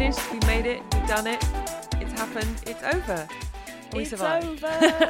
finished. We made it. We've done it. It's happened. It's over. We survived.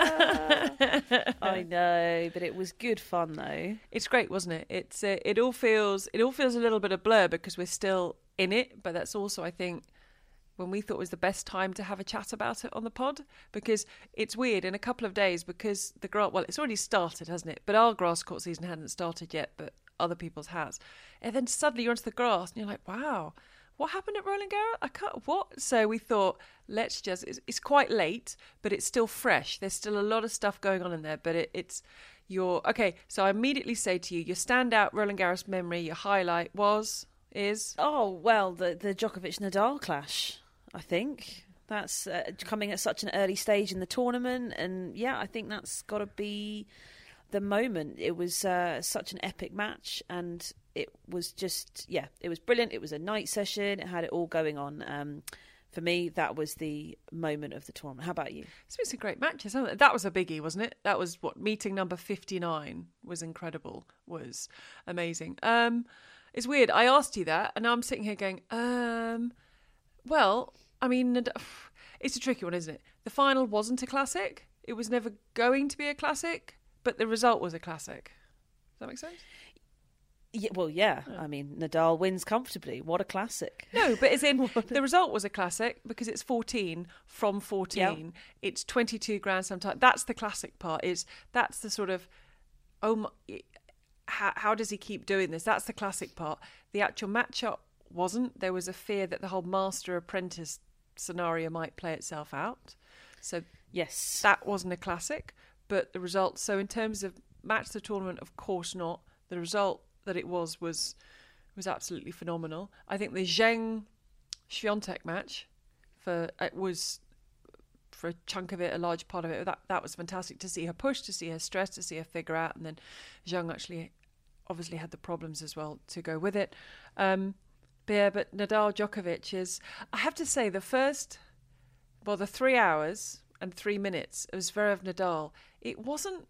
I know, but it was good fun though. It's great, wasn't it? It all feels a little bit of blur because we're still in it, but that's also, I think, when we thought was the best time to have a chat about it on the pod, because it's weird in a couple of days, because it's already started, hasn't it? But our grass court season hadn't started yet, but other people's has. And then suddenly you're onto the grass and you're like, wow, what happened at Roland Garros? What? So we thought, it's quite late, but it's still fresh. There's still a lot of stuff going on in there, but okay. So I immediately say to you, your standout Roland Garros memory, your highlight is? Oh, well, the Djokovic-Nadal clash, I think. That's coming at such an early stage in the tournament. And yeah, I think that's got to be the moment. It was such an epic match, and it was just, it was brilliant. It was a night session. It had it all going on. For me, that was the moment of the tournament. How about you? It's been some great matches, hasn't it? That was a biggie, wasn't it? That was meeting number 59 was incredible, was amazing. It's weird. I asked you that, and now I'm sitting here going, well, I mean, it's a tricky one, isn't it? The final wasn't a classic. It was never going to be a classic, but the result was a classic. Does that make sense? Yeah, well, yeah. I mean, Nadal wins comfortably. What a classic. No, but as in, the result was a classic because it's 14 from 14. Yep. It's 22 Grand Slam time. That's the classic part. That's the sort of, how does he keep doing this? That's the classic part. The actual matchup wasn't. There was a fear that the whole master-apprentice scenario might play itself out. So yes, that wasn't a classic. But the result, so in terms of match the tournament, of course not. The result that it was absolutely phenomenal. I think the Zheng Swiatek match was for a chunk of it, a large part of it. That was fantastic to see her push, to see her stress, to see her figure out, and then Zheng actually obviously had the problems as well to go with it. But Nadal Djokovic is, I have to say, the 3 hours and 3 minutes of Zverev Nadal, it wasn't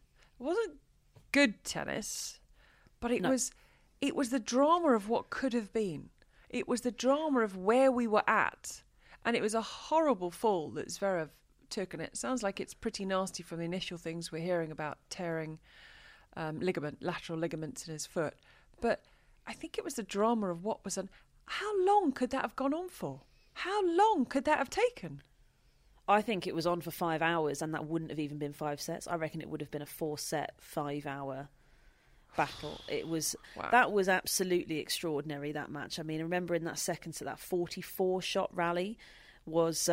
good tennis. But it was the drama of what could have been. It was the drama of where we were at. And it was a horrible fall that Zverev took. And it sounds like it's pretty nasty from the initial things we're hearing about tearing lateral ligaments in his foot. But I think it was the drama of what was on. How long could that have gone on for? How long could that have taken? I think it was on for 5 hours, and that wouldn't have even been 5 sets. I reckon it would have been a 4-set, 5-hour battle. That was absolutely extraordinary, that match. I mean, remembering that second set, that 44-shot rally was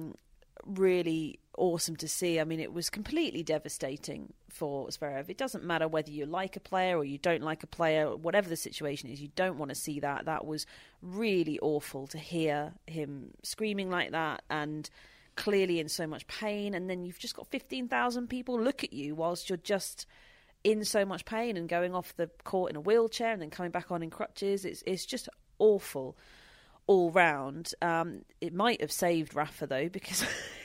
really awesome to see. I mean, it was completely devastating for Zverev. It doesn't matter whether you like a player or you don't like a player, whatever the situation is, you don't want to see that. That was really awful to hear him screaming like that and clearly in so much pain. And then you've just got 15,000 people look at you whilst you're just in so much pain and going off the court in a wheelchair and then coming back on in crutches. It's just awful all round. It might have saved Rafa though, because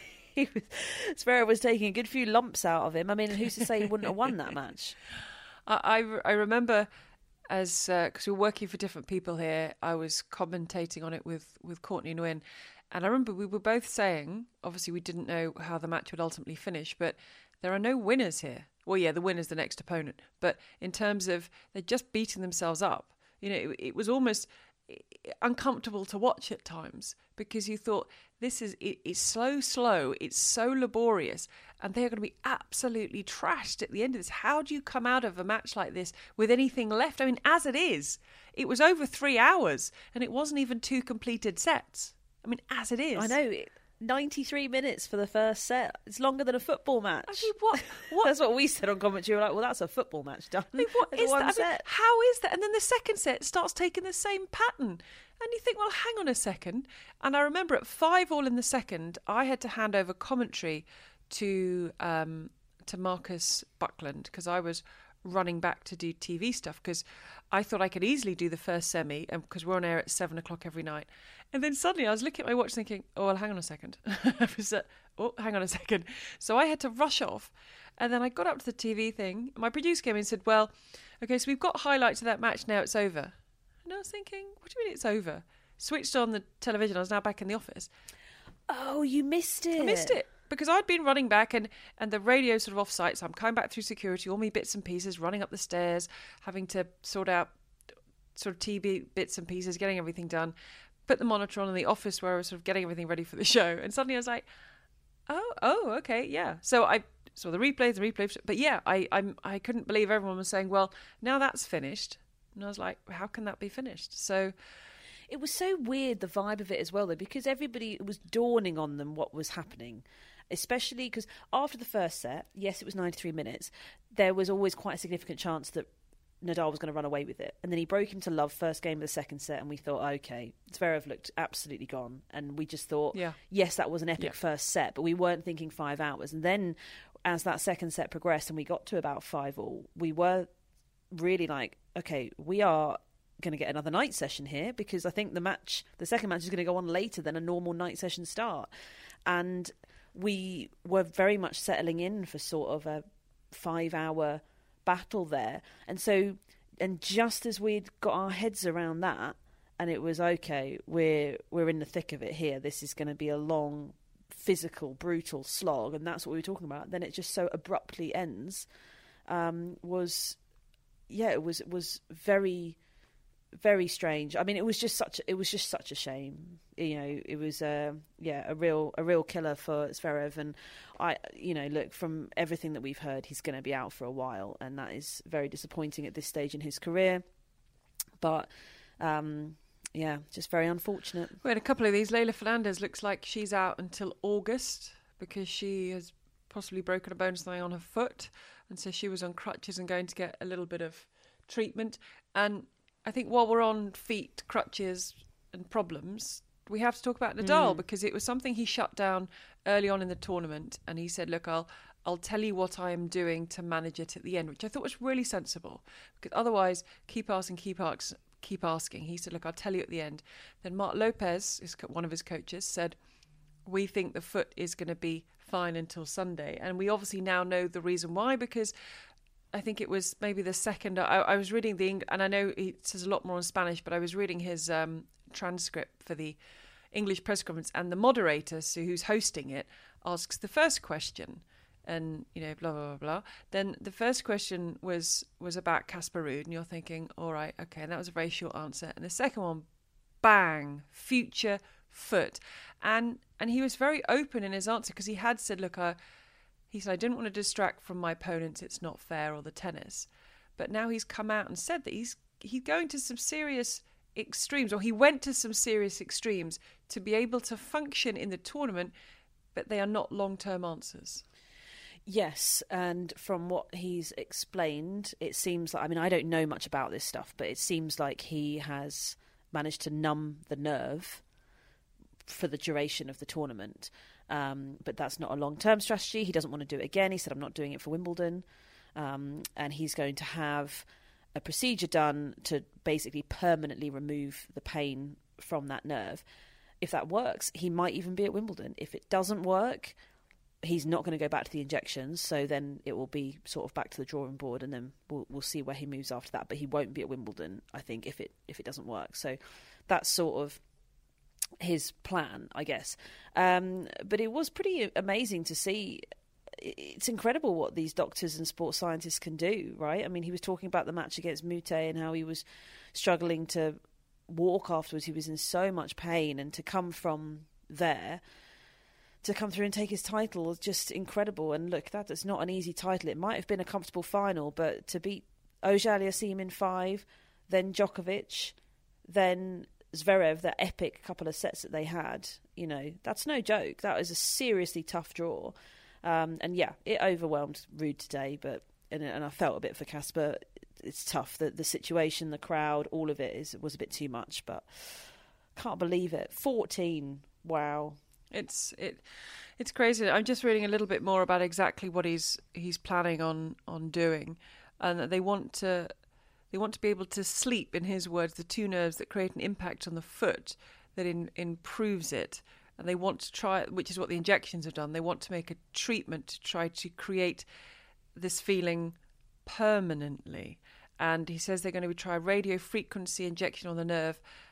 Zverev was taking a good few lumps out of him. I mean, who's to say he wouldn't have won that match? I remember, as because we're working for different people here, I was commentating on it with Courtney Nguyen, and I remember we were both saying, obviously we didn't know how the match would ultimately finish, but there are no winners here. Well, yeah, the winner's the next opponent. But in terms of they're just beating themselves up, it was almost uncomfortable to watch at times because you thought it's slow, it's so laborious, and they are going to be absolutely trashed at the end of this. How do you come out of a match like this with anything left? I mean, as it is, it was over 3 hours and it wasn't even 2 completed sets. I mean, as it is. I know. 93 minutes for the first set. It's longer than a football match. I mean, what? That's what we said on commentary. We're like, well, that's a football match done. I mean, what is that? Set. I mean, how is that? And then the second set starts taking the same pattern. And you think, well, hang on a second. And I remember at 5-5 in the second, I had to hand over commentary to Marcus Buckland because I was running back to do TV stuff because I thought I could easily do the first semi because we're on air at 7 o'clock every night. And then suddenly I was looking at my watch thinking, oh, well, hang on a second. Hang on a second. So I had to rush off. And then I got up to the TV thing. My producer came in and said, well, okay, so we've got highlights of that match now. It's over. And I was thinking, what do you mean it's over? switched on the television. I was now back in the office. Oh, you missed it. I missed it because I'd been running back and the radio sort of off-site. So I'm coming back through security, all my bits and pieces, running up the stairs, having to sort out sort of TV bits and pieces, getting everything done. Put the monitor on in the office where I was sort of getting everything ready for the show. And suddenly I was like, oh, okay, yeah. So I saw the replay. But yeah, I couldn't believe everyone was saying, well, now that's finished. And I was like, how can that be finished? So it was so weird, the vibe of it as well, though, because everybody, it was dawning on them what was happening, especially because after the first set, yes, it was 93 minutes, there was always quite a significant chance that Nadal was going to run away with it. And then he broke into love first game of the second set, and we thought, okay, Zverev looked absolutely gone. And we just thought, yes, that was an epic first set, but we weren't thinking 5 hours. And then as that second set progressed and we got to about 5-all, we were really like, okay, we are going to get another night session here, because I think the second match is going to go on later than a normal night session start. And we were very much settling in for sort of a 5-hour battle there. And just as we'd got our heads around that, and it was okay, we're in the thick of it here, this is going to be a long, physical, brutal slog, and that's what we were talking about, then it just so abruptly ends, was very, very strange. I mean, it was just such a shame. You know, it was a real killer for Zverev. And look, from everything that we've heard, he's going to be out for a while, and that is very disappointing at this stage in his career. But just very unfortunate. We had a couple of these. Leylah Fernandez looks like she's out until August because she has possibly broken a bone or something on her foot, and so she was on crutches and going to get a little bit of treatment. And I think while we're on feet, crutches and problems, we have to talk about Nadal because it was something he shut down early on in the tournament, and he said, look, I'll tell you what I am doing to manage it at the end, which I thought was really sensible, because otherwise keep asking. He said, look, I'll tell you at the end. Then Marc Lopez, one of his coaches, said, we think the foot is going to be fine until Sunday. And we obviously now know the reason why, because I think it was maybe the second. I was reading and I know he says a lot more in Spanish, but I was reading his transcript for the English press conference, and the moderator, so who's hosting it, asks the first question, and blah blah blah blah. Then the first question was about Casper Ruud, and you're thinking, all right, okay, and that was a very short answer. And the second one, bang, future foot, and he was very open in his answer, because he had said, look, he said, I didn't want to distract from my opponents, it's not fair, or the tennis. But now he's come out and said that he's going to some serious extremes, or he went to some serious extremes to be able to function in the tournament, but they are not long-term answers. Yes, and from what he's explained, it seems like, I mean, I don't know much about this stuff, but it seems like he has managed to numb the nerve for the duration of the tournament. But that's not a long-term strategy. He doesn't want to do it again. He said, I'm not doing it for Wimbledon. And he's going to have a procedure done to basically permanently remove the pain from that nerve. If that works, he might even be at Wimbledon. If it doesn't work, he's not going to go back to the injections. So then it will be sort of back to the drawing board, and then we'll see where he moves after that. But he won't be at Wimbledon, I think, if it doesn't work. So that's sort of his plan, I guess. But it was pretty amazing to see. It's incredible what these doctors and sports scientists can do, right? I mean, he was talking about the match against Mute and how he was struggling to walk afterwards. He was in so much pain, and to come from there, to come through and take his title was just incredible. And look, that is not an easy title. It might have been a comfortable final, but to beat Auger-Aliassime in 5, then Djokovic, then Zverev, that epic couple of sets that they had, that's no joke. That was a seriously tough draw. And yeah, it overwhelmed Ruud today, and I felt a bit for Casper. It's tough. The situation, the crowd, all of it was a bit too much, but can't believe it. 14. Wow. It's crazy. I'm just reading a little bit more about exactly what he's planning on doing, and they want to be able to sleep, in his words, the two nerves that create an impact on the foot that improves it. And they want to try, which is what the injections have done, they want to make a treatment to try to create this feeling permanently. And he says they're going to try radio frequency injection on the nerve,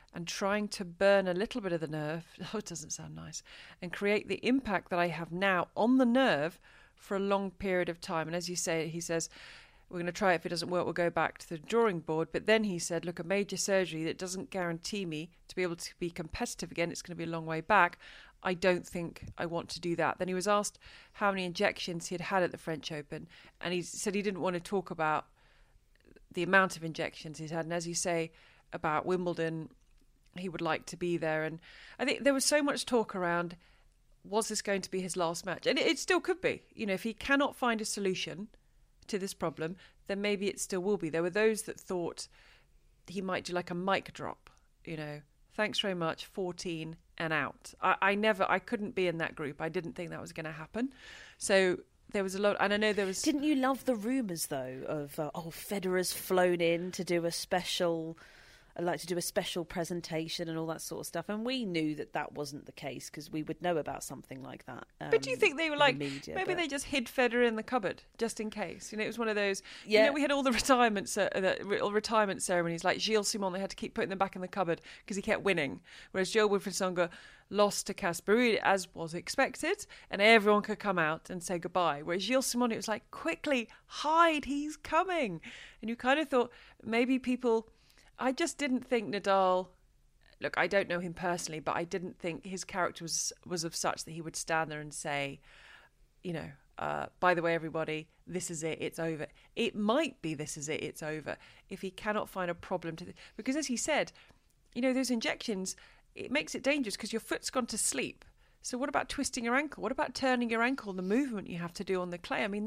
and trying to burn a little bit of the nerve, oh, it doesn't sound nice, and create the impact that I have now on the nerve for a long period of time. And as you say, he says, we're going to try it. If it doesn't work, we'll go back to the drawing board. But then he said, look, a major surgery that doesn't guarantee me to be able to be competitive again, it's going to be a long way back. I don't think I want to do that. Then he was asked how many injections he had had at the French Open, and he said he didn't want to talk about the amount of injections he's had. And as you say about Wimbledon, he would like to be there. And I think there was so much talk around, was this going to be his last match? And it still could be. You know, if he cannot find a solution to this problem, then maybe it still will be. There were those that thought he might do like a mic drop, you know, thanks very much, 14 and out. I couldn't be in that group. I didn't think that was going to happen. So there was a lot, and I know there was... Didn't you love the rumours, though, of, Federer's flown in to do a special... like to do a special presentation and all that sort of stuff, and we knew that wasn't the case because we would know about something like that. But do you think they were like, maybe they just hid Federer in the cupboard just in case? You know, it was one of those. Yeah. You know, we had all the retirement ceremonies like Gilles Simon. They had to keep putting them back in the cupboard because he kept winning, whereas Jo-Wilfried Tsonga lost to Casper Ruud as was expected, and everyone could come out and say goodbye. Whereas Gilles Simon, it was like, quickly hide, he's coming, and you kind of thought maybe people. I just didn't think Nadal, look, I don't know him personally, but I didn't think his character was of such that he would stand there and say, you know, by the way, everybody, this is it, it's over. It might be this is it, it's over, if he cannot find a problem to because as he said, you know, those injections, it makes it dangerous because your foot's gone to sleep. So what about twisting your ankle? What about turning your ankle, the movement you have to do on the clay? I mean,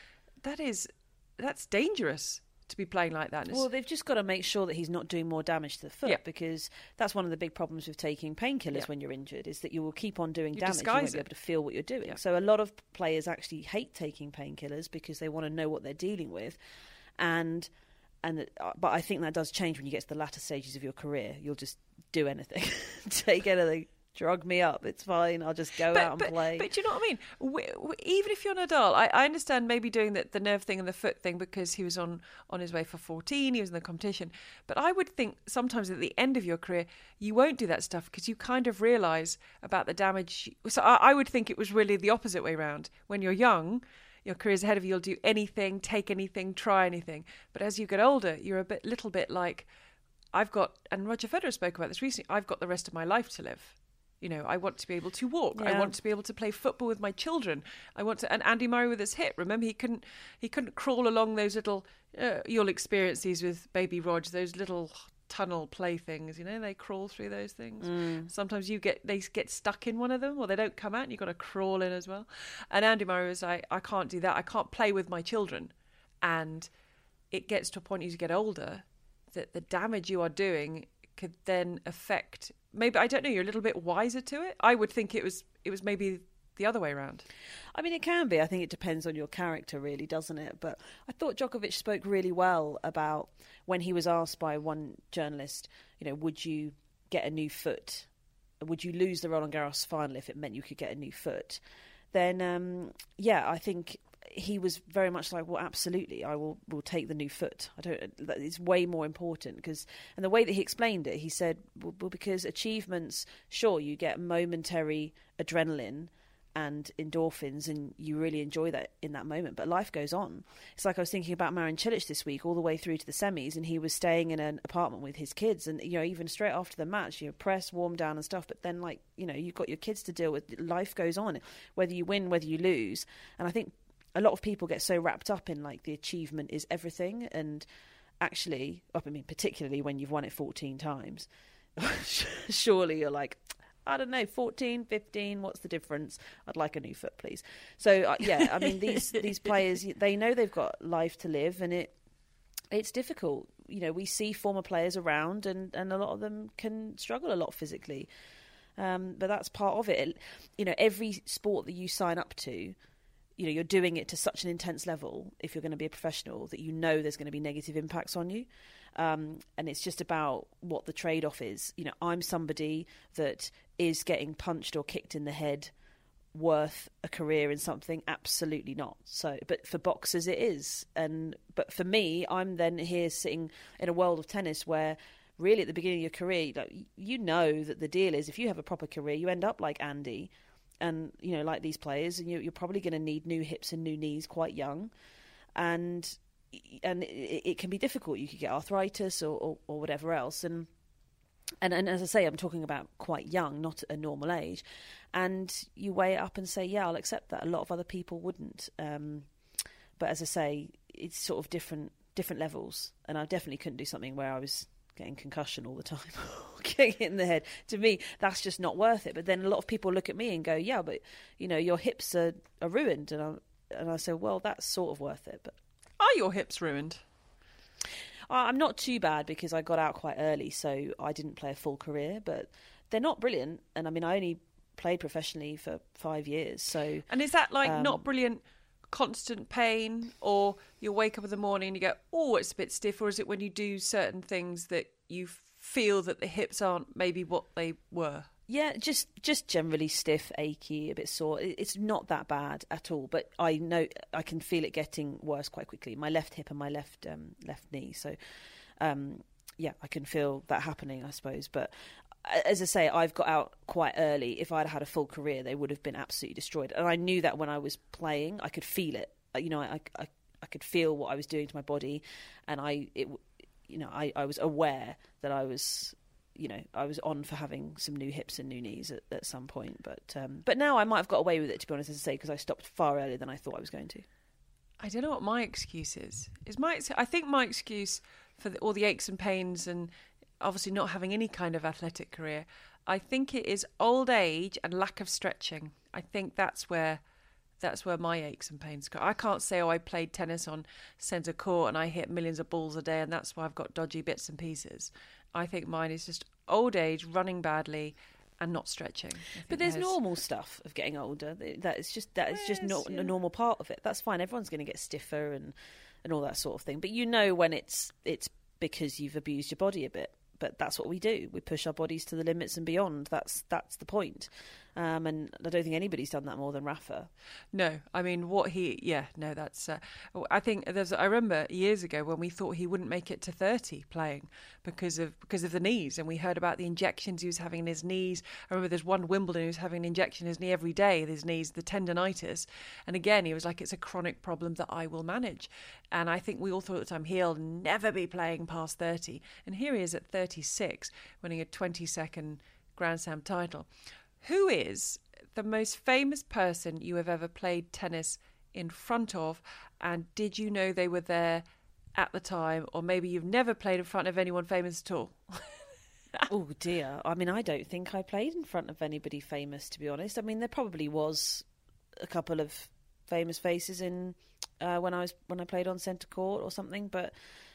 that's dangerous. To be playing like that. Well, they've just got to make sure that he's not doing more damage to the foot, because that's one of the big problems with taking painkillers when you're injured, is that you will keep on doing damage. You won't be able to feel what you're doing. So a lot of players actually hate taking painkillers because they want to know what they're dealing with, but I think that does change when you get to the latter stages of your career. You'll just do anything, take anything. Drug me up, it's fine, I'll just go out and play. But do you know what I mean? Even if you're Nadal, I understand maybe doing the nerve thing and the foot thing because he was on his way for 14, he was in the competition. But I would think sometimes at the end of your career, you won't do that stuff because you kind of realise about the damage. So I would think it was really the opposite way around. When you're young, your career's ahead of you, you'll do anything, take anything, try anything. But as you get older, you're little bit like, I've got, and Roger Federer spoke about this recently, I've got the rest of my life to live. You know, I want to be able to walk. Yeah. I want to be able to play football with my children. I want to. And Andy Murray with his hip. Remember, he couldn't crawl along those little. You'll experience these with baby Rog. Those little tunnel play things. You know, they crawl through those things. Sometimes they get stuck in one of them, or they don't come out, and you've got to crawl in as well. And Andy Murray was like, I can't do that. I can't play with my children. And it gets to a point as you get older that the damage you are doing could then affect. Maybe, I don't know, you're a little bit wiser to it. I would think it was maybe the other way around. I mean, it can be. I think it depends on your character, really, doesn't it? But I thought Djokovic spoke really well about when he was asked by one journalist, you know, would you get a new foot? Would you lose the Roland Garros final if it meant you could get a new foot? Then, I think he was very much like, well, absolutely, I will take the new foot. It's way more important and the way that he explained it, he said, well, because achievements, sure, you get momentary adrenaline and endorphins and you really enjoy that in that moment, but life goes on. It's like I was thinking about Marin Cilic this week all the way through to the semis, and he was staying in an apartment with his kids, and you know, even straight after the match, you know, press, warm down and stuff, but then, like, you know, you've got your kids to deal with. Life goes on, whether you win, whether you lose. And I think a lot of people get so wrapped up in like the achievement is everything, and actually, I mean, particularly when you've won it 14 times, surely you're like, I don't know, 14, 15, what's the difference? I'd like a new foot, please. So, I mean, these players, they know they've got life to live, and it's difficult. You know, we see former players around, and a lot of them can struggle a lot physically. But that's part of it. You know, every sport that you sign up to, you know, you're doing it to such an intense level if you're going to be a professional that you know there's going to be negative impacts on you. And it's just about what the trade-off is. You know, I'm somebody that is getting punched or kicked in the head worth a career in something? Absolutely not. So, but for boxers it is. But for me, I'm then here sitting in a world of tennis where really at the beginning of your career, you know that the deal is if you have a proper career, you end up like Andy and, you know, like these players, and you're probably going to need new hips and new knees quite young. And it can be difficult. You could get arthritis or whatever else. And as I say, I'm talking about quite young, not a normal age. And you weigh it up and say, yeah, I'll accept that. A lot of other people wouldn't. But as I say, it's sort of different levels. And I definitely couldn't do something where I was getting concussion all the time, getting hit in the head. To me, that's just not worth it. But then a lot of people look at me and go, yeah, but, you know, your hips are ruined. And I say, well, that's sort of worth it. But are your hips ruined? I'm not too bad because I got out quite early, so I didn't play a full career. But they're not brilliant. And I mean, I only played professionally for 5 years. So, and is that like not brilliant, constant pain, or you wake up in the morning and you go, oh, it's a bit stiff, or is it when you do certain things that you feel that the hips aren't maybe what they were? Yeah, just generally stiff, achy, a bit sore. It's not that bad at all, but I know I can feel it getting worse quite quickly. My left hip and my left knee. So, yeah, I can feel that happening, I suppose. But as I say, I've got out quite early. If I'd had a full career, they would have been absolutely destroyed. And I knew that when I was playing, I could feel it. You know, I could feel what I was doing to my body, and I was aware that I was on for having some new hips and new knees at some point. But now I might have got away with it, to be honest, as I say, because I stopped far earlier than I thought I was going to. I don't know what my excuse is. I think my excuse for all the aches and pains and obviously not having any kind of athletic career, I think it is old age and lack of stretching. I think that's where my aches and pains go. I can't say, I played tennis on centre court and I hit millions of balls a day and that's why I've got dodgy bits and pieces. I think mine is just old age, running badly, and not stretching. But there's normal stuff of getting older. That is just not a normal part of it. That's fine. Everyone's going to get stiffer and all that sort of thing. But you know when it's because you've abused your body a bit. But that's what we do. We push our bodies to the limits and beyond. That's the point. And I don't think anybody's done that more than Rafa. No, I mean, that's... I think I remember years ago when we thought he wouldn't make it to 30 playing because of the knees, and we heard about the injections he was having in his knees. I remember there's one Wimbledon who was having an injection in his knee every day, his knees, the tendonitis. And again, he was like, it's a chronic problem that I will manage. And I think we all thought at the time, he'll never be playing past 30. And here he is at 36, winning a 22nd Grand Slam title. Who is the most famous person you have ever played tennis in front of? And did you know they were there at the time? Or maybe you've never played in front of anyone famous at all? Oh, dear. I mean, I don't think I played in front of anybody famous, to be honest. I mean, there probably was a couple of famous faces in when I played on centre court or something. But,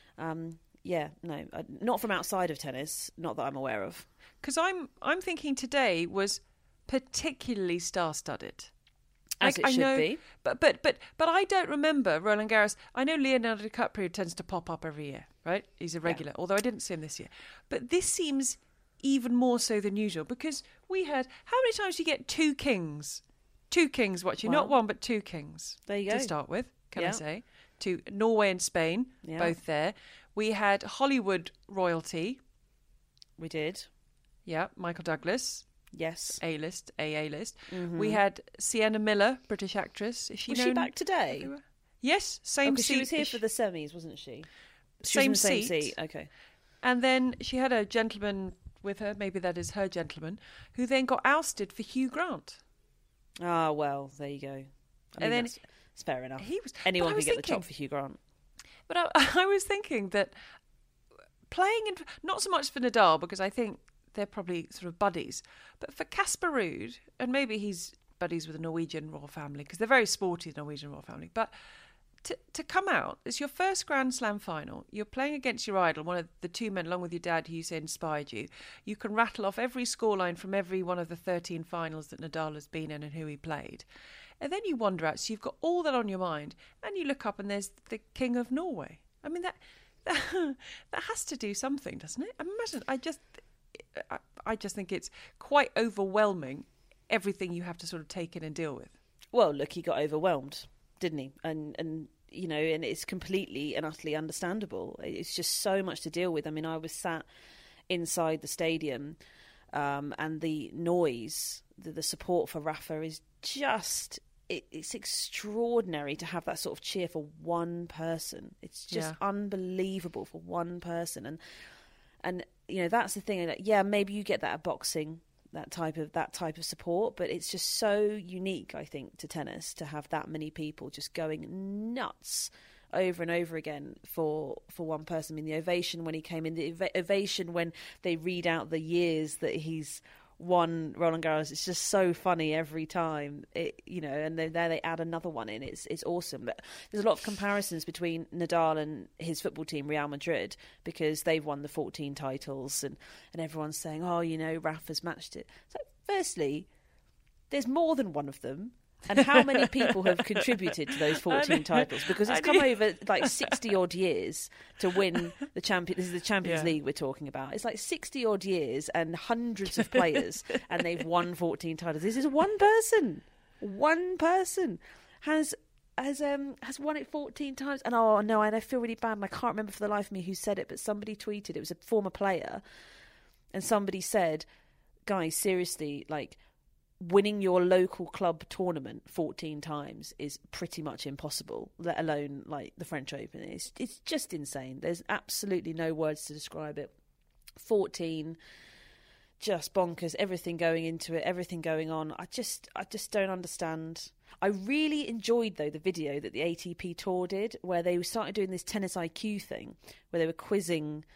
yeah, no, not from outside of tennis, not that I'm aware of. Because I'm thinking today was particularly star-studded, as it should be. But I don't remember Roland Garros. I know Leonardo DiCaprio tends to pop up every year, right? He's a regular, although I didn't see him this year. But this seems even more so than usual because we had how many times do you get two kings watching? Well, not one but two kings. There you go. To start with, can I say? To Norway and Spain, both there. We had Hollywood royalty. We did. Yeah, Michael Douglas. Yes. A-list. Mm-hmm. We had Sienna Miller, British actress. Was she back today? Everywhere? Yes, same seat. She was here for the semis, wasn't she? Same seat. Okay. And then she had a gentleman with her, maybe that is her gentleman, who then got ousted for Hugh Grant. Ah, well, there you go. I mean, it's fair enough. Anyone can get the top for Hugh Grant. But I was thinking that playing, not so much for Nadal, because I think they're probably sort of buddies, but for Casper Ruud, and maybe he's buddies with the Norwegian royal family, because they're very sporty, the Norwegian royal family, but to come out, it's your first Grand Slam final, you're playing against your idol, one of the two men, along with your dad, who you say inspired you. You can rattle off every scoreline from every one of the 13 finals that Nadal has been in and who he played. And then you wander out, so you've got all that on your mind, and you look up and there's the King of Norway. I mean, that has to do something, doesn't it? Imagine, I just think it's quite overwhelming, everything you have to sort of take in and deal with. Well, look, he got overwhelmed, didn't he? And you know, and it's completely and utterly understandable. It's just so much to deal with. I mean, I was sat inside the stadium, and the noise, the support for Rafa is just... It's extraordinary to have that sort of cheer for one person. It's just unbelievable for one person, and you know, that's the thing. Like, yeah, maybe you get that at boxing, that type of support, but it's just so unique, I think, to tennis to have that many people just going nuts over and over again for one person. I mean, the ovation when he came in, the ovation when they read out the years that he's won Roland Garros, it's just so funny every time. You know, and then there they add another one in. It's awesome. But there's a lot of comparisons between Nadal and his football team, Real Madrid, because they've won the 14 titles, and everyone's saying, oh, you know, Rafa's matched it. So, firstly, there's more than one of them. And how many people have contributed to those 14 titles? Because it's come over like 60 odd years to win the champion. This is the Champions League we're talking about. It's like 60 odd years and hundreds of players, and they've won 14 titles. This is one person. One person has won it 14 times. And oh no, and I feel really bad. And I can't remember for the life of me who said it, but somebody tweeted. It was a former player, and somebody said, "Guys, seriously, like." Winning your local club tournament 14 times is pretty much impossible, let alone like the French Open. It's just insane. There's absolutely no words to describe it. 14, just bonkers. Everything going into it, everything going on. I just don't understand. I really enjoyed though the video that the ATP Tour did, where they started doing this tennis IQ thing, where they were quizzing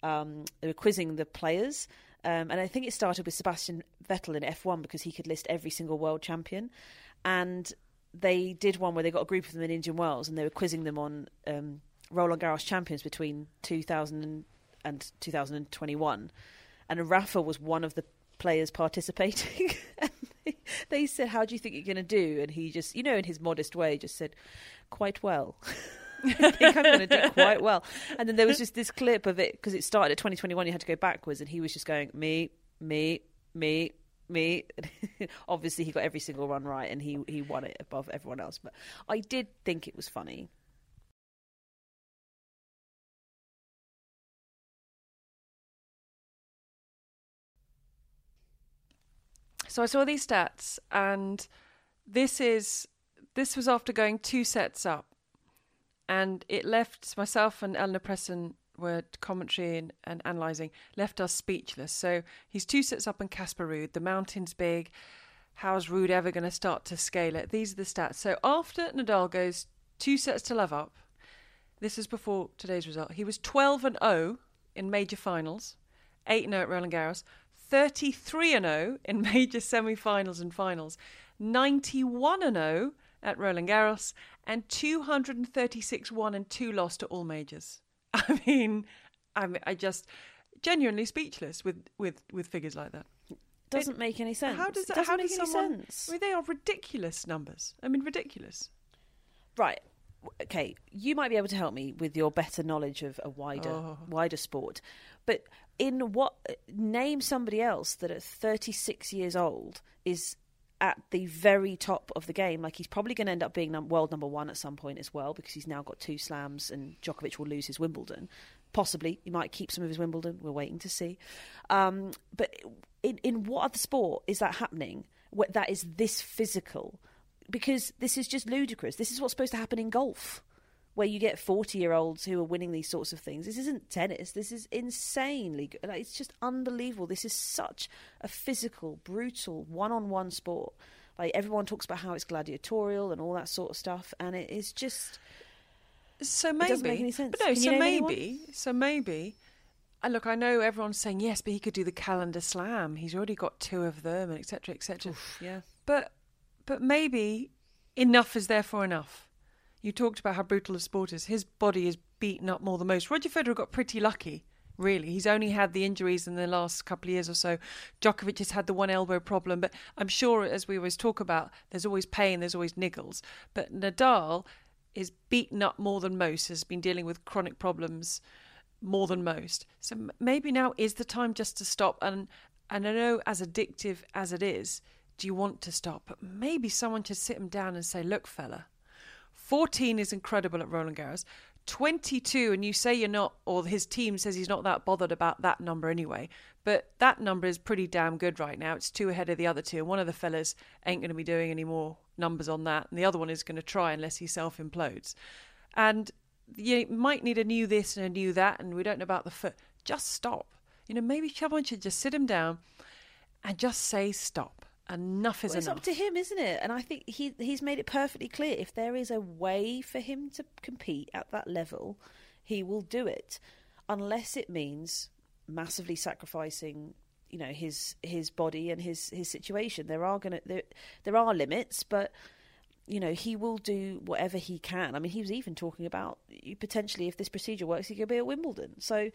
the players. And I think it started with Sebastian Vettel in F1 because he could list every single world champion. And they did one where they got a group of them in Indian Wells and they were quizzing them on Roland Garros champions between 2000 and 2021. And Rafa was one of the players participating. And they said, how do you think you're going to do? And he just, you know, in his modest way, just said, quite well. I think I'm going to do quite well. And then there was just this clip of it, because it started at 2021, you had to go backwards, and he was just going, me. Obviously, he got every single run right, and he won it above everyone else. But I did think it was funny. So I saw these stats, and this was after going 2 sets up. And it left myself and Eleanor Preston were commentary and analysing, left us speechless. So he's 2 sets up on Casper Ruud. The mountain's big. How's Ruud ever going to start to scale it? These are the stats. So after Nadal goes 2 sets to love up, this is before today's result, he was 12-0 in major finals, 8-0 at Roland Garros, 33-0 in major semi-finals and finals, 91-0 at Roland Garros, and 236 won and 2 lost at all majors. I mean, I just genuinely speechless with figures like that. Doesn't make any sense. How does that make any sense? I mean, they are ridiculous numbers. I mean, ridiculous. Right. Okay, you might be able to help me with your better knowledge of a wider sport. But name somebody else that at 36 years old is at the very top of the game. Like, he's probably going to end up being world number 1 at some point as well, because he's now got 2 slams and Djokovic will lose his Wimbledon. Possibly. He might keep some of his Wimbledon. We're waiting to see. But in what other sport is that happening? That is this physical? Because this is just ludicrous. This is what's supposed to happen in golf, where you get 40-year-olds who are winning these sorts of things. This isn't tennis. This is insanely good. Like, it's just unbelievable. This is such a physical, brutal, one-on-one sport. Like, everyone talks about how it's gladiatorial and all that sort of stuff, and it is just... So maybe... It doesn't make any sense. But no, so maybe... And look, I know everyone's saying, yes, but he could do the calendar slam. He's already got 2 of them, and et cetera, et cetera. Yeah. But maybe enough is therefore enough. You talked about how brutal the sport is. His body is beaten up more than most. Roger Federer got pretty lucky, really. He's only had the injuries in the last couple of years or so. Djokovic has had the one elbow problem. But I'm sure, as we always talk about, there's always pain, there's always niggles. But Nadal is beaten up more than most, has been dealing with chronic problems more than most. So maybe now is the time just to stop. And I know, as addictive as it is, do you want to stop? But maybe someone should sit him down and say, look, fella, 14 is incredible at Roland Garros. 22, and you say you're not, or his team says he's not that bothered about that number anyway, but that number is pretty damn good right now. It's 2 ahead of the other 2, and one of the fellas ain't going to be doing any more numbers on that, and the other one is going to try unless he self-implodes. And you might need a new this and a new that, and we don't know about the foot. Just stop. Maybe someone should just sit him down and just say stop. Enough is enough. It's up to him, isn't it? And I think he's made it perfectly clear. If there is a way for him to compete at that level, he will do it, unless it means massively sacrificing, his body and his situation. There are limits, but he will do whatever he can. I mean, he was even talking about potentially, if this procedure works, he could be at Wimbledon. So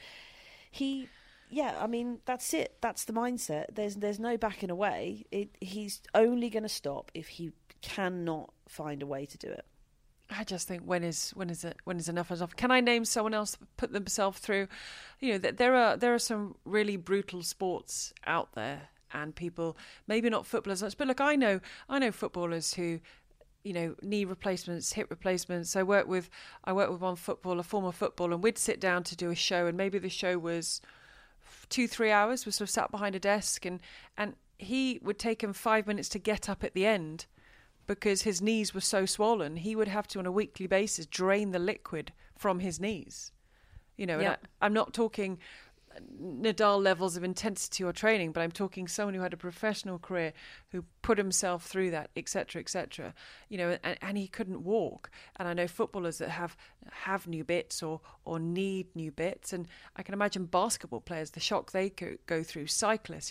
that's it. That's the mindset. There's no backing away. He's only going to stop if he cannot find a way to do it. I just think when is enough enough? Can I name someone else that put themselves through? That there are some really brutal sports out there, and people, maybe not footballers, but look, I know footballers who, knee replacements, hip replacements. I work with one footballer, former footballer, and we'd sit down to do a show, and maybe the show was 2-3 hours. We sort of sat behind a desk, and he would take him 5 minutes to get up at the end because his knees were so swollen. He would have to, on a weekly basis, drain the liquid from his knees. And I'm not talking Nadal levels of intensity or training, but I'm talking someone who had a professional career, who put himself through that, etc., etc. And he couldn't walk. And I know footballers that have new bits or need new bits, and I can imagine basketball players, the shock they go through. Cyclists,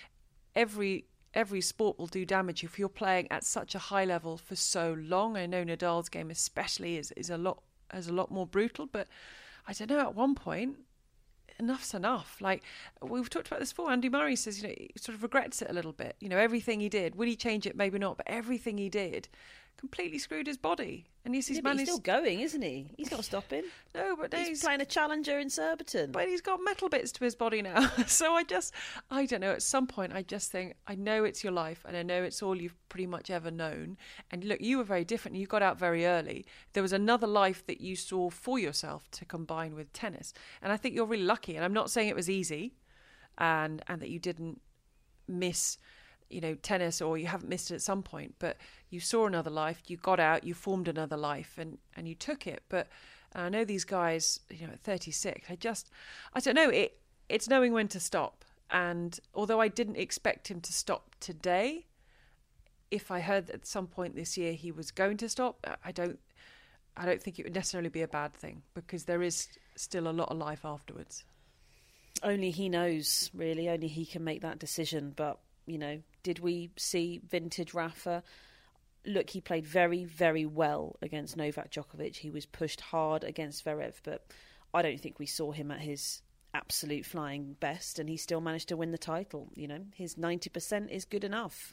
every sport will do damage if you're playing at such a high level for so long. I know Nadal's game especially is a lot more brutal, but I don't know, at one point, enough's enough. Like, we've talked about this before. Andy Murray says, he sort of regrets it a little bit. Everything he did. Would he change it? Maybe not. But everything he did completely screwed his body. And he's managed. He's still going, isn't he? He's not stopping. No, but he's playing a challenger in Surbiton. But he's got metal bits to his body now. So I don't know. At some point, I just think, I know it's your life, and I know it's all you've pretty much ever known. And look, you were very different. You got out very early. There was another life that you saw for yourself to combine with tennis. And I think you're really lucky. And I'm not saying it was easy, and that you didn't miss tennis, or you haven't missed it at some point, but you saw another life, you got out, you formed another life, and you took it. But I know these guys, at 36, I don't know, it's knowing when to stop. And although I didn't expect him to stop today, if I heard that at some point this year he was going to stop, I don't think it would necessarily be a bad thing, because there is still a lot of life afterwards. Only he knows, really. Only he can make that decision. But did we see vintage Rafa? Look, he played very, very well against Novak Djokovic. He was pushed hard against Zverev, but I don't think we saw him at his absolute flying best, and he still managed to win the title. His 90% is good enough.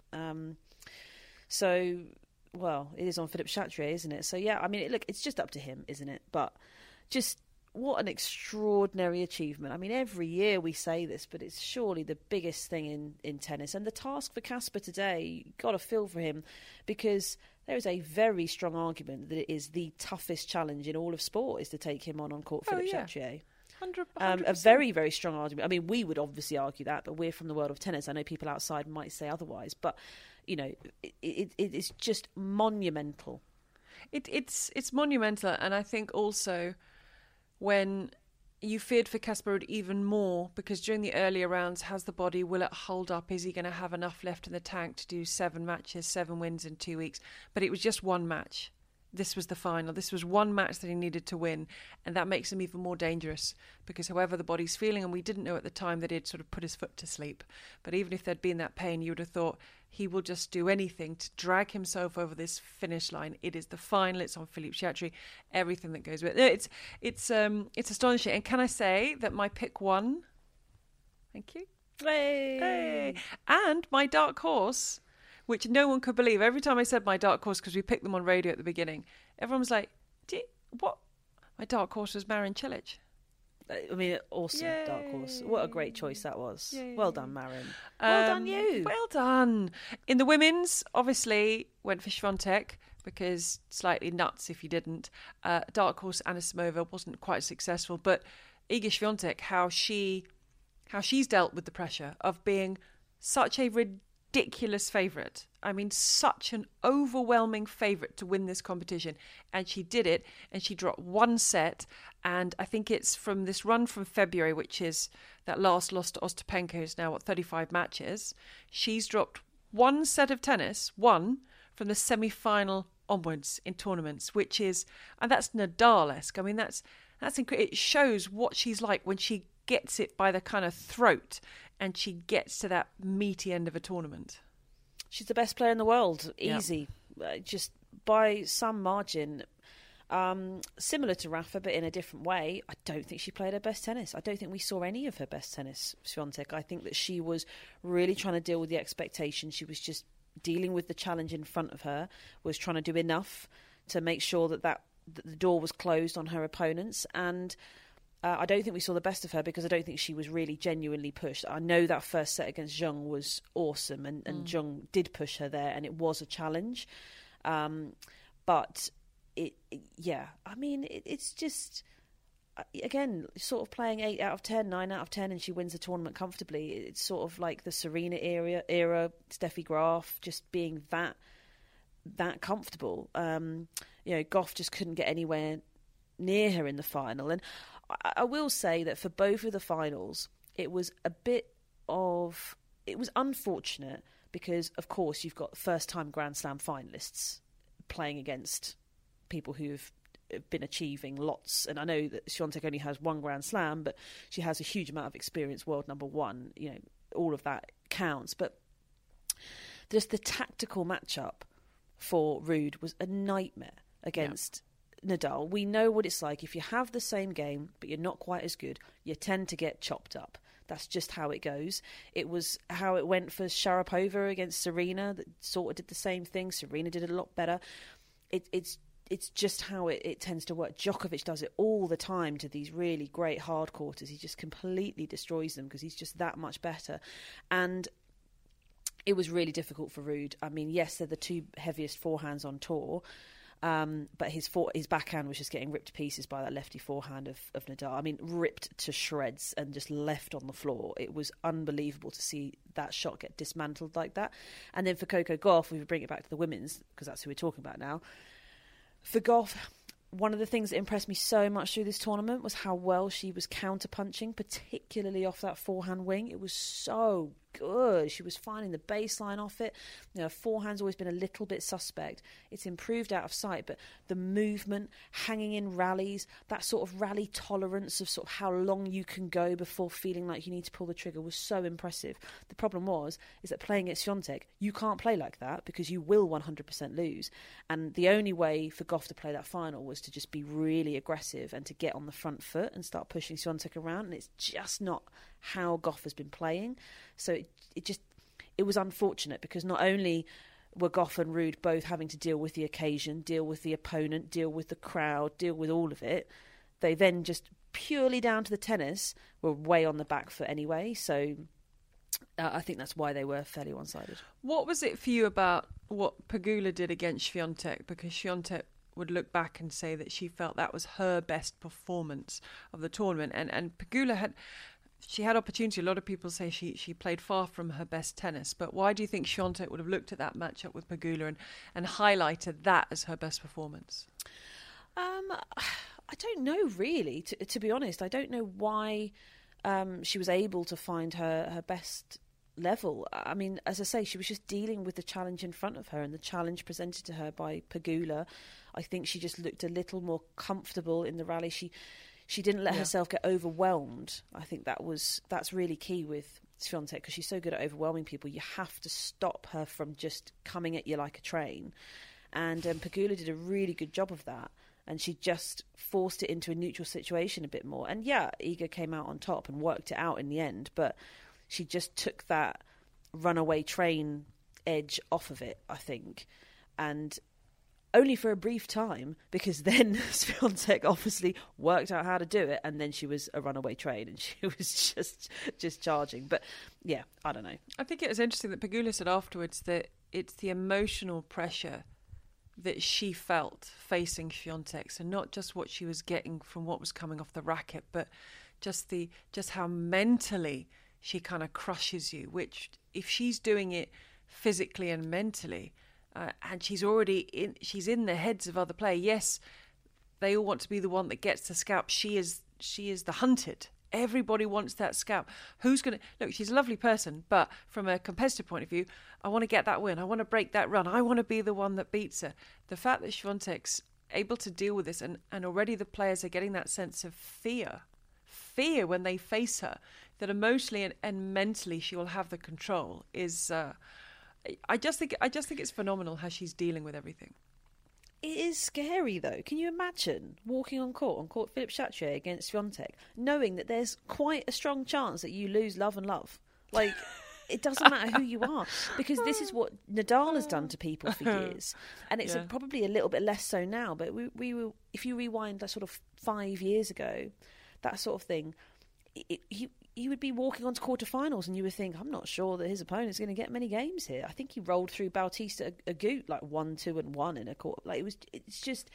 It is on Philippe Chatrier, isn't it? So, yeah, I mean, look, it's just up to him, isn't it? But just what an extraordinary achievement. I mean, every year we say this, but it's surely the biggest thing in tennis. And the task for Casper today, you've got to feel for him, because there is a very strong argument that it is the toughest challenge in all of sport is to take him on court, Philippe Chatrier. 100%. A very, very strong argument. I mean, we would obviously argue that, but we're from the world of tennis. I know people outside might say otherwise, but, it is just monumental. It's monumental, and I think also when you feared for Casper even more, because during the earlier rounds, has the body, will it hold up? Is he going to have enough left in the tank to do 7 matches, 7 wins in 2 weeks? But it was just one match. This was the final. This was one match that he needed to win, and that makes him even more dangerous, because however the body's feeling, and we didn't know at the time that he'd sort of put his foot to sleep, but even if there'd been that pain, you would have thought he will just do anything to drag himself over this finish line. It is the final. It's on Philippe Chatrier. Everything that goes with it. It's astonishing. And can I say that my pick won? Thank you. Hey. And my dark horse, which no one could believe. Every time I said my dark horse, because we picked them on radio at the beginning, everyone was like, what? My dark horse was Marin Cilic. I mean, awesome. Yay. Dark horse. What a great choice that was. Yay. Well done, Marin. Well done, you. Well done. In the women's, obviously, went for Swiatek. because slightly nuts if you didn't. Dark horse Anisimova wasn't quite successful, but Iga Swiatek, how she's dealt with the pressure of being such a ridiculous favourite. I mean, such an overwhelming favourite to win this competition. And she did it, and she dropped one set. And I think it's from this run from February, which is that last loss to Ostapenko, who's now, 35 matches. She's dropped one set of tennis, one, from the semi-final onwards in tournaments, which is, and that's Nadal-esque. I mean, that's incredible. It shows what she's like when she gets it by the kind of throat and she gets to that meaty end of a tournament. She's the best player in the world, easy, just by some margin. Similar to Rafa, but in a different way. I don't think she played her best tennis. I don't think we saw any of her best tennis, Swiatek. I think that she was really trying to deal with the expectation. She was just dealing with the challenge in front of her, was trying to do enough to make sure that the door was closed on her opponents. And I don't think we saw the best of her because I don't think she was really genuinely pushed. I know that first set against Zheng was awesome, and Zheng did push her there, and it was a challenge. But it's just, again, sort of playing 8 out of 10, 9 out of 10, and she wins the tournament comfortably. It's sort of like the Serena era, Steffi Graf, just being that comfortable. Goff just couldn't get anywhere near her in the final. And I will say that for both of the finals, it was unfortunate because, of course, you've got first-time Grand Slam finalists playing against people who've been achieving lots. And I know that Swiatek only has one Grand Slam, but she has a huge amount of experience, world number one. All of that counts. But just the tactical matchup for Ruud was a nightmare against Nadal. We know what it's like. If you have the same game, but you're not quite as good, you tend to get chopped up. That's just how it goes. It was how it went for Sharapova against Serena. That sort of did the same thing. Serena did it a lot better. It's just how it tends to work. Djokovic does it all the time to these really great hard quarters. He just completely destroys them because he's just that much better. And it was really difficult for Ruud. I mean, yes, they're the two heaviest forehands on tour, but his backhand was just getting ripped to pieces by that lefty forehand of Nadal. I mean, ripped to shreds and just left on the floor. It was unbelievable to see that shot get dismantled like that. And then for Coco Gauff, we would bring it back to the women's, because that's who we're talking about now. For Gauff, one of the things that impressed me so much through this tournament was how well she was counter-punching, particularly off that forehand wing. It was so good. She was finding the baseline off it. Forehand's always been a little bit suspect. It's improved out of sight, but the movement, hanging in rallies, that sort of rally tolerance of sort of how long you can go before feeling like you need to pull the trigger was so impressive. The problem is that playing at Swiatek, you can't play like that because you will 100% lose. And the only way for Gauff to play that final was to just be really aggressive and to get on the front foot and start pushing Swiatek around. And it's just not how Gauff has been playing. So it was unfortunate because not only were Gauff and Ruud both having to deal with the occasion, deal with the opponent, deal with the crowd, deal with all of it, they then just purely down to the tennis were way on the back foot anyway. So I think that's why they were fairly one-sided. What was it for you about what Pegula did against Swiatek? Because Swiatek would look back and say that she felt that was her best performance of the tournament. And Pegula had opportunity. A lot of people say she played far from her best tennis. But why do you think Swiatek would have looked at that matchup with Pegula and highlighted that as her best performance? I don't know, really, to be honest. I don't know why she was able to find her best level. I mean, as I say, she was just dealing with the challenge in front of her and the challenge presented to her by Pegula. I think she just looked a little more comfortable in the rally. She didn't let herself get overwhelmed. I think that's really key with Swiatek because she's so good at overwhelming people. You have to stop her from just coming at you like a train. And Pegula did a really good job of that. And she just forced it into a neutral situation a bit more. And Iga came out on top and worked it out in the end. But she just took that runaway train edge off of it, I think. And only for a brief time, because then Swiatek obviously worked out how to do it, and then she was a runaway train, and she was just charging. But I don't know. I think it was interesting that Pegula said afterwards that it's the emotional pressure that she felt facing Świątek, so not just what she was getting from what was coming off the racket, but just how mentally she kind of crushes you, which if she's doing it physically and mentally, and she's in the heads of other players. Yes, they all want to be the one that gets the scalp. She is the hunted. Everybody wants that scalp. Who's going to... Look, she's a lovely person, but from a competitive point of view, I want to get that win. I want to break that run. I want to be the one that beats her. The fact that Świątek's able to deal with this, and already the players are getting that sense of fear when they face her, that emotionally and mentally she will have the control, is... I just think it's phenomenal how she's dealing with everything. It is scary, though. Can you imagine walking on court Philippe Chatrier against Świątek, knowing that there's quite a strong chance that you lose love and love? Like, it doesn't matter who you are, because this is what Nadal has done to people for years, and it's probably a little bit less so now. But we were, if you rewind that sort of 5 years ago, that sort of thing, he would be walking on to quarterfinals, and you would think, I'm not sure that his opponent's going to get many games here. I think he rolled through Bautista Agut like 1-2-1 in a court. Like it's just,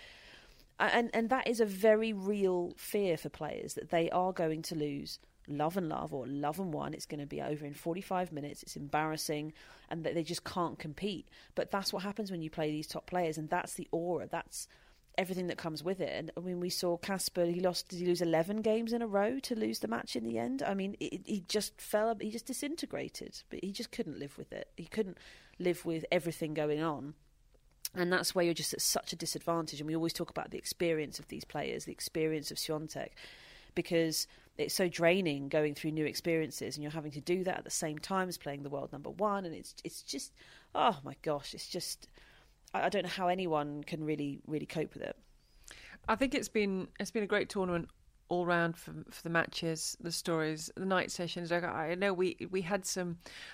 and that is a very real fear for players, that they are going to lose love and love, or love and one. It's going to be over in 45 minutes. It's embarrassing, and that they just can't compete. But that's what happens when you play these top players, and that's the aura. That's everything that comes with it. And I mean, we saw Casper, did he lose 11 games in a row to lose the match in the end? I mean, he just he just disintegrated, but he just couldn't live with it. He couldn't live with everything going on. And that's where you're just at such a disadvantage. And we always talk about the experience of these players, the experience of Świątek, because it's so draining going through new experiences, and you're having to do that at the same time as playing the world number one. And it's just, oh my gosh, it's just... I don't know how anyone can really cope with it. I think it's been a great tournament all round for the matches, the stories, the night sessions. I know we had some.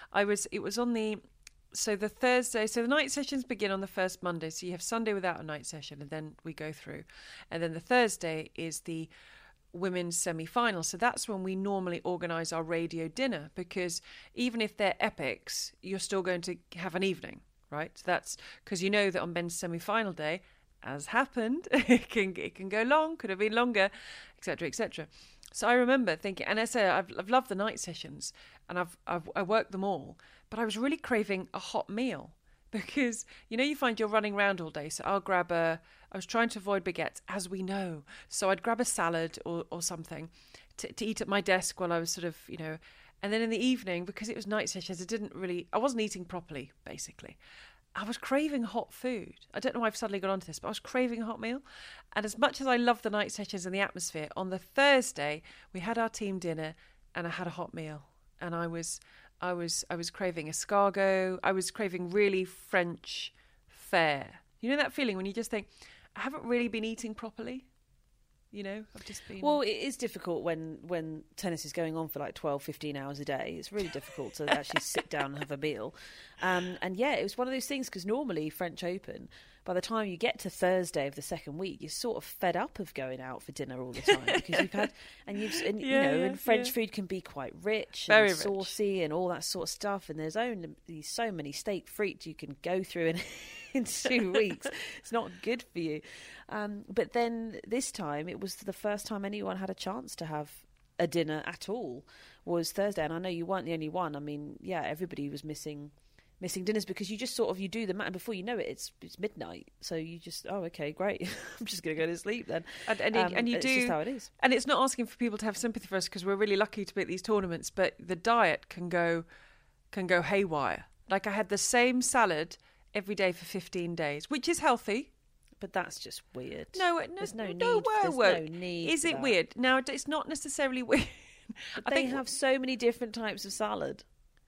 It was on the Thursday. So the night sessions begin on the first Monday. So you have Sunday without a night session, and then we go through, and then the Thursday is the women's semi-final. So that's when we normally organise our radio dinner, because even if they're epics, you're still going to have an evening. Right, so that's because you know that on men's semi-final day, as happened, it can go long, could have been longer, etc., etc. So I remember thinking, and I say I've loved the night sessions, and I worked them all, but I was really craving a hot meal, because you find you're running around all day. So I was trying to avoid baguettes, as we know. So I'd grab a salad or something to eat at my desk while I was sort of And then in the evening, because it was night sessions, I wasn't eating properly, basically. I was craving hot food. I don't know why I've suddenly got onto this, but I was craving a hot meal. And as much as I love the night sessions and the atmosphere, on the Thursday, we had our team dinner and I had a hot meal. And I was craving escargot. I was craving really French fare. You know that feeling when you just think, I haven't really been eating properly? I've just been... Well, it is difficult when tennis is going on for like 12, 15 hours a day. It's really difficult to actually sit down and have a meal. And yeah, it was one of those things, because normally French Open, by the time you get to Thursday of the second week, you're sort of fed up of going out for dinner all the time, because you've had, and French food can be quite rich and very saucy and all that sort of stuff. And there's only so many steak frites you can go through in 2 weeks. It's not good for you. But then this time, it was the first time anyone had a chance to have a dinner at all, was Thursday. And I know you weren't the only one. I mean, yeah, everybody was missing dinners, because you just you do the math, and before you know it, it's midnight. So you just, oh, okay, great. I'm just going to go to sleep then. And you it's do, just how it is. And it's not asking for people to have sympathy for us, because we're really lucky to be at these tournaments. But the diet can go haywire. Like I had the same salad every day for 15 days, which is healthy. But that's just weird. There's no need. Is it that. Weird? Now, it's not necessarily weird. But they have so many different types of salad.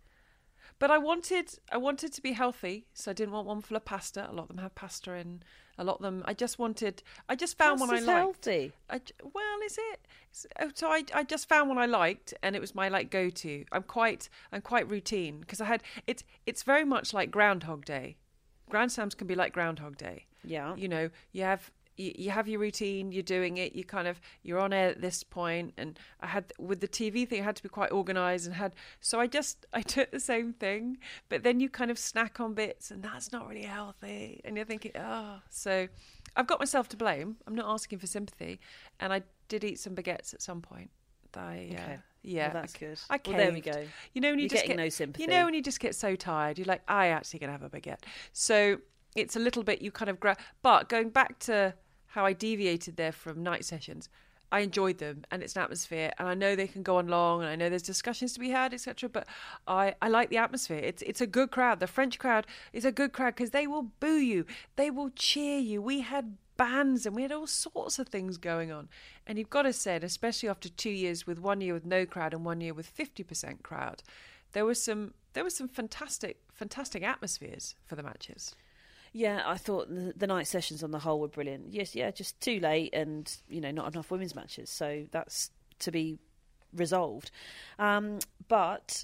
But I wanted to be healthy, so I didn't want one full of pasta. A lot of them have pasta in. A lot of them. I just found one I liked. Healthy. Is it? So I just found one I liked, and it was my go-to. I'm quite routine, because it's very much like Groundhog Day. Grand Slams can be like Groundhog Day. Yeah. You have you have your routine, you're doing it, you're on air at this point. And I had, with the TV thing, I had to be quite organised so I took the same thing, but then you kind of snack on bits and that's not really healthy. And you're thinking, so I've got myself to blame. I'm not asking for sympathy. And I did eat some baguettes at some point. Yeah, well, that's good. I caved. Well, there we go. You know, when you're getting no sympathy. You know, when you just get so tired, you're like, I actually gonna have a baguette. So it's a little bit, you kind of but going back to how I deviated there from night sessions, I enjoyed them, and it's an atmosphere, and I know they can go on long, and I know there's discussions to be had, etc. But I like the atmosphere. It's a good crowd. The French crowd is a good crowd because they will boo you, they will cheer you. We had bands and we had all sorts of things going on, and you've got to say, especially after 2 years, with 1 year with no crowd and 1 year with 50% crowd, there was some fantastic atmospheres for the matches. Yeah, I thought the night sessions on the whole were brilliant. Yes, yeah, just too late, and not enough women's matches, so that's to be resolved. But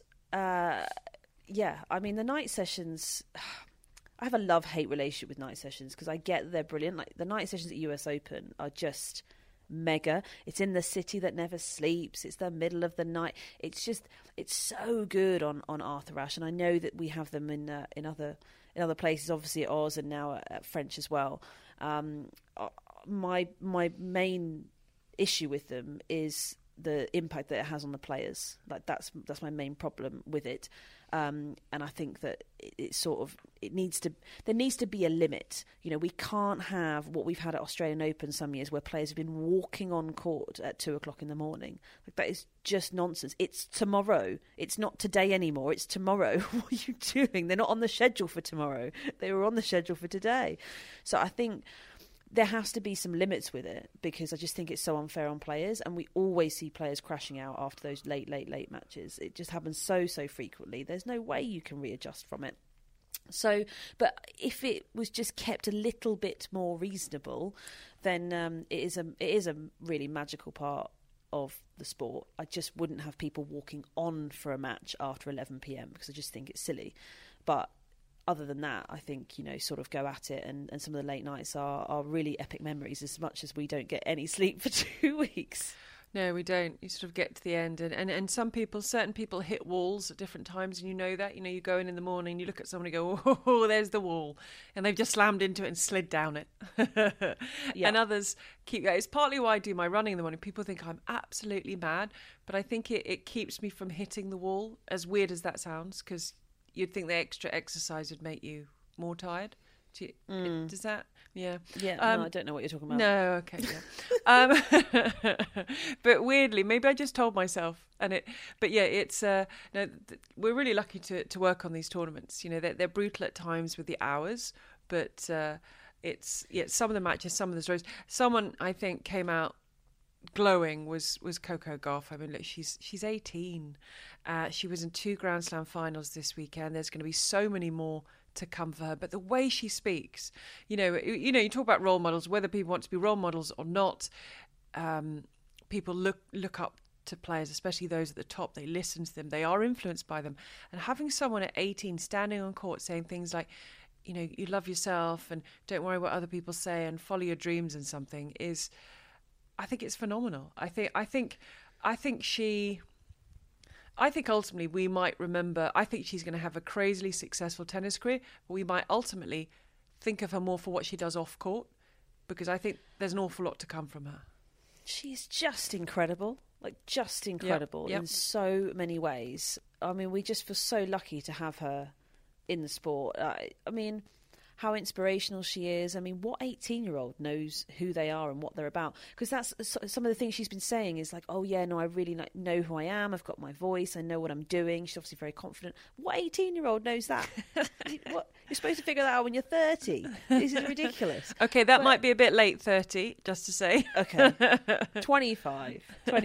I mean, the night sessions, I have a love-hate relationship with night sessions because I get that they're brilliant. Like the night sessions at US Open are just mega. It's in the city that never sleeps. It's the middle of the night. It's so good on Arthur Ashe, and I know that we have them in other places, obviously at Oz and now at French as well. My main issue with them is the impact that it has on the players. Like that's my main problem with it. And I think that there needs to be a limit. We can't have what we've had at Australian Open some years where players have been walking on court at 2:00 in the morning. Like that is just nonsense. It's tomorrow. It's not today anymore. It's tomorrow. What are you doing? They're not on the schedule for tomorrow. They were on the schedule for today. So I think there has to be some limits with it because I just think it's so unfair on players, and we always see players crashing out after those late matches. It just happens so frequently. There's no way you can readjust from it. So, but if it was just kept a little bit more reasonable, then it is a really magical part of the sport. I just wouldn't have people walking on for a match after 11 p.m. because I just think it's silly. But other than that, I think, sort of go at it, and some of the late nights are really epic memories, as much as we don't get any sleep for 2 weeks. No, we don't. You sort of get to the end, and certain people hit walls at different times, and that. You go in the morning, you look at someone and go, oh, there's the wall, and they've just slammed into it and slid down it. Yeah. And others keep going. It's partly why I do my running in the morning. People think I'm absolutely mad, but I think it keeps me from hitting the wall, as weird as that sounds, because you'd think the extra exercise would make you more tired. Does that? Yeah. Yeah, no, I don't know what you're talking about. No, okay, yeah. But weirdly, maybe I just told myself. But yeah, it's we're really lucky to work on these tournaments. They're brutal at times with the hours, but it's some of the matches, some of the stories. Someone I think came out glowing was Coco Gauff. I mean, look, she's 18. She was in 2 Grand Slam finals this weekend. There's going to be so many more to come for her, but the way she speaks, you talk about role models, whether people want to be role models or not. People look up to players, especially those at the top. They listen to them, they are influenced by them, and having someone at 18 standing on court saying things like, you love yourself and don't worry what other people say and follow your dreams and something is, I think it's phenomenal. I think ultimately we might remember, I think she's going to have a crazily successful tennis career, but we might ultimately think of her more for what she does off court, because I think there's an awful lot to come from her. She's just incredible, yep. In so many ways. I mean, we just feel so lucky to have her in the sport. I mean, how inspirational she is. I mean, what 18-year-old knows who they are and what they're about? Because that's some of the things she's been saying is like, oh yeah, no, I really know who I am. I've got my voice. I know what I'm doing. She's obviously very confident. What 18-year-old knows that? What? You're supposed to figure that out when you're 30. This is ridiculous. Okay, that might be a bit late 30, just to say. Okay, 25. But,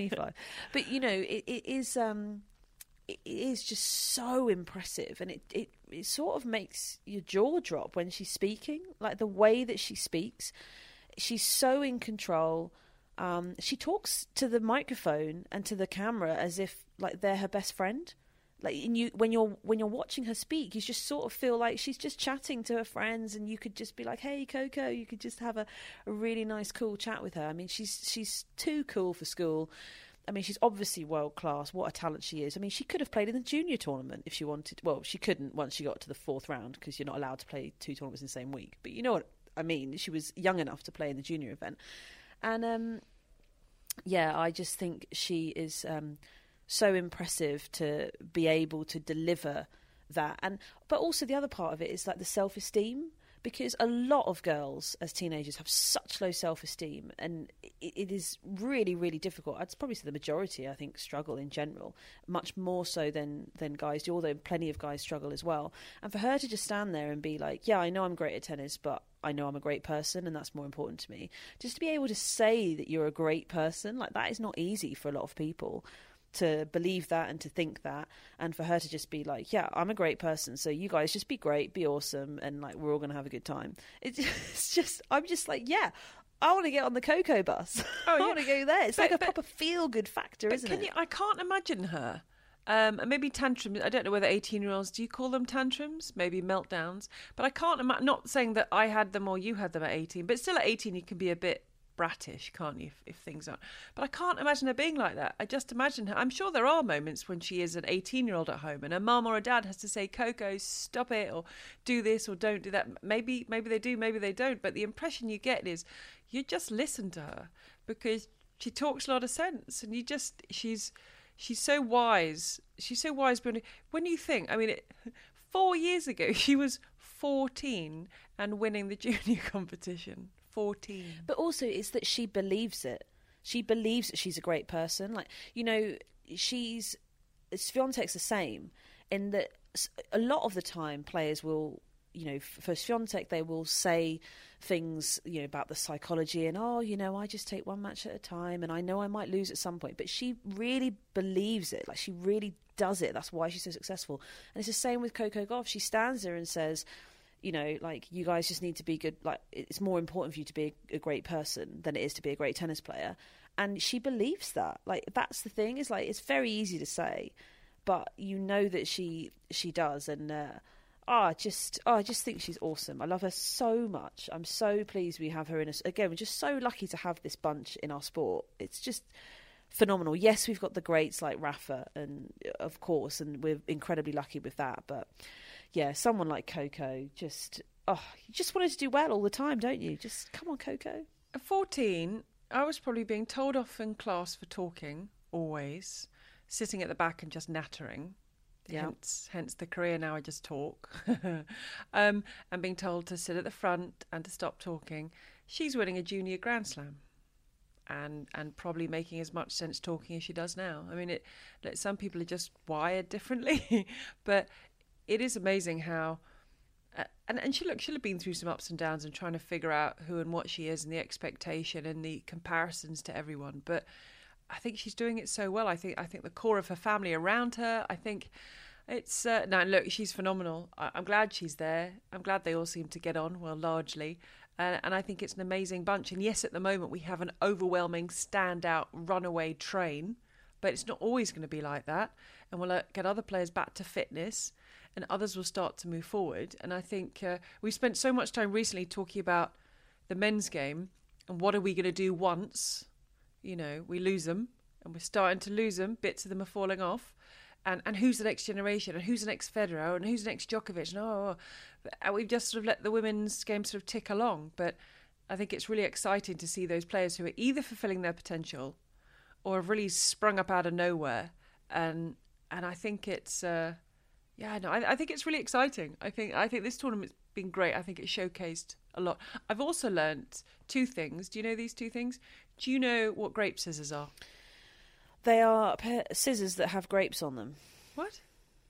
it is just so impressive, and it sort of makes your jaw drop when she's speaking. Like the way that she speaks, she's so in control. She talks to the microphone and to the camera as if like they're her best friend, Like when you're watching her speak, you just sort of feel like she's just chatting to her friends, and you could just be like, "Hey, Coco," you could just have a really nice, cool chat with her. I mean, she's too cool for school. I mean, she's obviously world class. What a talent she is. I mean, she could have played in the junior tournament if she wanted. Well, she couldn't once she got to the 4th round, because you're not allowed to play 2 tournaments in the same week. But you know what I mean? She was young enough to play in the junior event. And yeah, I just think she is so impressive to be able to deliver that. But also the other part of it is like the self-esteem, because a lot of girls as teenagers have such low self-esteem, and it is really, really difficult. I'd probably say the majority, I think, struggle in general, much more so than guys do, although plenty of guys struggle as well. And for her to just stand there and be like, yeah, I know I'm great at tennis, but I know I'm a great person, and that's more important to me. Just to be able to say that you're a great person, like, that is not easy for a lot of people to believe that and to think that, and for her to just be like, yeah, I'm a great person, so you guys just be great, be awesome, and like, we're all gonna have a good time. It's just, I'm just like, yeah, I want to get on the Coco bus. I want to go there. It's like a proper feel-good factor, isn't it? I can't imagine her. And maybe tantrums. I don't know whether 18-year-olds, do you call them tantrums? Maybe meltdowns. But I can't imagine, not saying that I had them or you had them at 18, but still at 18 you can be a bit brattish, can't you, if things aren't. But I can't imagine her being like that. I just imagine her. I'm sure there are moments when she is an 18-year-old at home and her mum or her dad has to say, Coco, stop it, or do this or don't do that. Maybe they do, maybe they don't. But the impression you get is you just listen to her because she talks a lot of sense, and she's so wise. She's so wise. But when you think, I mean, 4 years ago she was 14 and winning the junior competition. 14. But also it's that she believes it. She believes that she's a great person. Like, you know, Swiatek's the same in that a lot of the time players will, you know, for Swiatek, they will say things, you know, about the psychology and, oh, you know, I just take one match at a time and I know I might lose at some point. But she really believes it. Like, she really does it. That's why she's so successful. And it's the same with Coco Gauff. She stands there and says, you know, like, you guys just need to be good. Like, it's more important for you to be a great person than it is to be a great tennis player. And she believes that. Like, that's the thing. Is like, it's very easy to say, but you know that she does. And I just think she's awesome. I love her so much. I'm so pleased we have her in us again. We're just so lucky to have this bunch in our sport. It's just phenomenal. Yes, we've got the greats like Rafa, and of course, and we're incredibly lucky with that. But yeah, someone like Coco, you just wanted to do well all the time, don't you? Just come on, Coco. At 14, I was probably being told off in class for talking, always, sitting at the back and just nattering. Yeah. Hence the career now I just talk. And being told to sit at the front and to stop talking. She's winning a junior Grand Slam. And probably making as much sense talking as she does now. I mean, some people are just wired differently, but it is amazing how, and she'll have been through some ups and downs and trying to figure out who and what she is and the expectation and the comparisons to everyone. But I think she's doing it so well. I think the core of her family around her. I think it's no, look, she's phenomenal. I'm glad she's there. I'm glad they all seem to get on well, largely. And I think it's an amazing bunch. And yes, at the moment we have an overwhelming, standout, runaway train, but it's not always going to be like that. And we'll get other players back to fitness, and others will start to move forward. And I think we've spent so much time recently talking about the men's game and what are we going to do once, you know, we lose them, and we're starting to lose them. Bits of them are falling off. And who's the next generation, and who's the next Federer, and who's the next Djokovic, and we've just sort of let the women's game sort of tick along. But I think it's really exciting to see those players who are either fulfilling their potential or have really sprung up out of nowhere. And I think it's I think it's really exciting. I think this tournament's been great. I think it showcased a lot. I've also learnt 2 things. Do you know these 2 things? Do you know what grape scissors are? They are scissors that have grapes on them. What?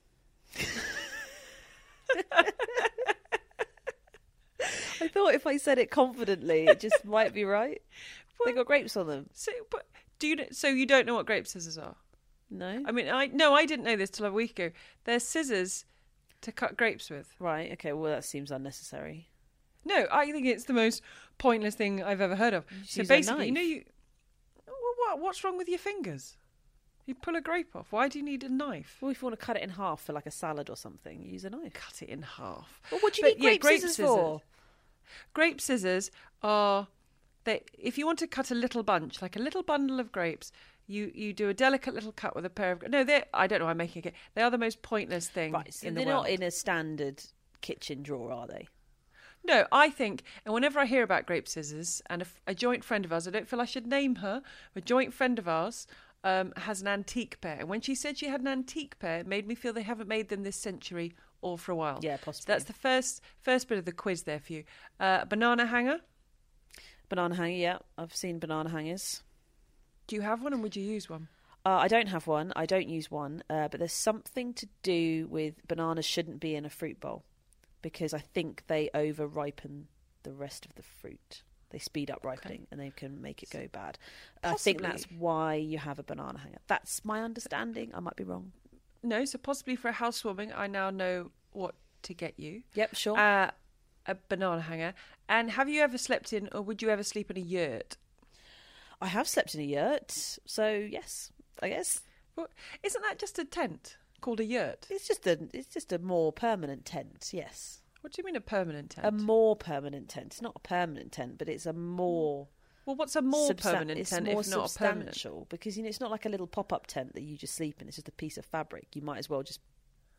I thought if I said it confidently, it just might be right. They got grapes on them. So you don't know what grape scissors are? No. I mean, I didn't know this till a week ago. They're scissors to cut grapes with. Right. Okay. Well, that seems unnecessary. No, I think it's the most pointless thing I've ever heard of. So basically, what's wrong with your fingers? You pull a grape off. Why do you need a knife? Well, if you want to cut it in half for like a salad or something, use a knife. Cut it in half. Well, what do you need grape scissors for? Grape scissors are... if you want to cut a little bunch, like a little bundle of grapes, you do a delicate little cut with a pair of... No, I don't know, I'm making it. They are the most pointless thing in the world. They're not in a standard kitchen drawer, are they? No, I think, and whenever I hear about grape scissors, and a joint friend of ours, I don't feel I should name her, a joint friend of ours has an antique pair. And when she said she had an antique pair, it made me feel they haven't made them this century or for a while. Yeah, possibly. So that's the first bit of the quiz there for you. Banana hanger. Banana hanger, yeah. I've seen banana hangers. Do you have one, and would you use one? I don't have one. I don't use one. But there's something to do with bananas shouldn't be in a fruit bowl, because I think they over-ripen the rest of the fruit. They speed up ripening, and they can make it go bad. Possibly. I think that's why you have a banana hanger. That's my understanding. I might be wrong. No, so possibly for a housewarming, I now know what to get you. Yep, sure. A banana hanger. And have you ever slept in, or would you ever sleep in a yurt? I have slept in a yurt, so yes, I guess. Well, isn't that just a tent called a yurt? It's just a more permanent tent, yes. What do you mean a permanent tent? A more permanent tent. It's not a permanent tent, but it's a more... Well, what's a more permanent it's tent more if not a permanent? Because, it's not like a little pop-up tent that you just sleep in. It's just a piece of fabric. You might as well just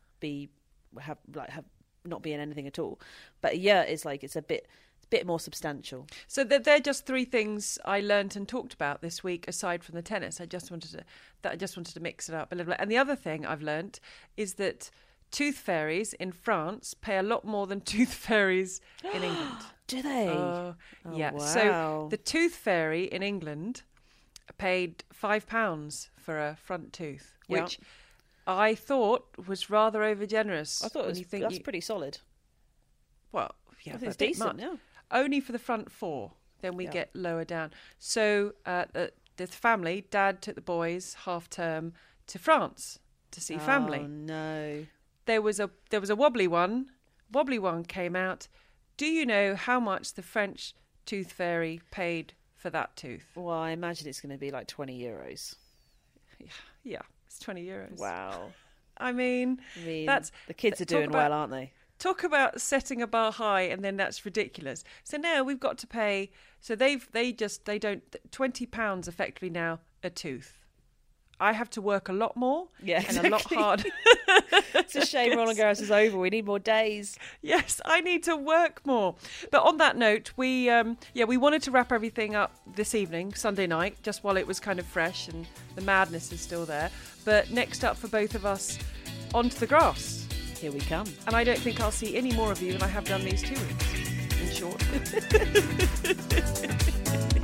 not be in anything at all. But a yurt is like, it's a bit more substantial. So they're just three things I learnt and talked about this week, aside from the tennis. I just wanted to mix it up a little bit. And the other thing I've learnt is that tooth fairies in France pay a lot more than tooth fairies in England. Do they? Yeah. Wow. So the tooth fairy in England paid £5 for a front tooth, which I thought was rather over generous. I thought that's pretty solid. Well, yeah, I think it's decent. much. Yeah. Only for the front four. Then we get lower down. So the family, Dad took the boys half term to France to see family. Oh no! There was a wobbly one. Wobbly one came out. Do you know how much the French tooth fairy paid for that tooth? Well, I imagine it's going to be like €20. Yeah, it's €20. Wow. I mean that's the kids are doing well, aren't they? Talk about setting a bar high, and then that's ridiculous. So now we've got to pay. So they don't £20 effectively now a tooth. I have to work a lot more, and a lot harder. It's a shame Roland Garros is over. We need more days. Yes, I need to work more. But on that note, we wanted to wrap everything up this evening, Sunday night, just while it was kind of fresh and the madness is still there. But next up for both of us, onto the grass. Here we come. And I don't think I'll see any more of you than I have done these 2 weeks, in short.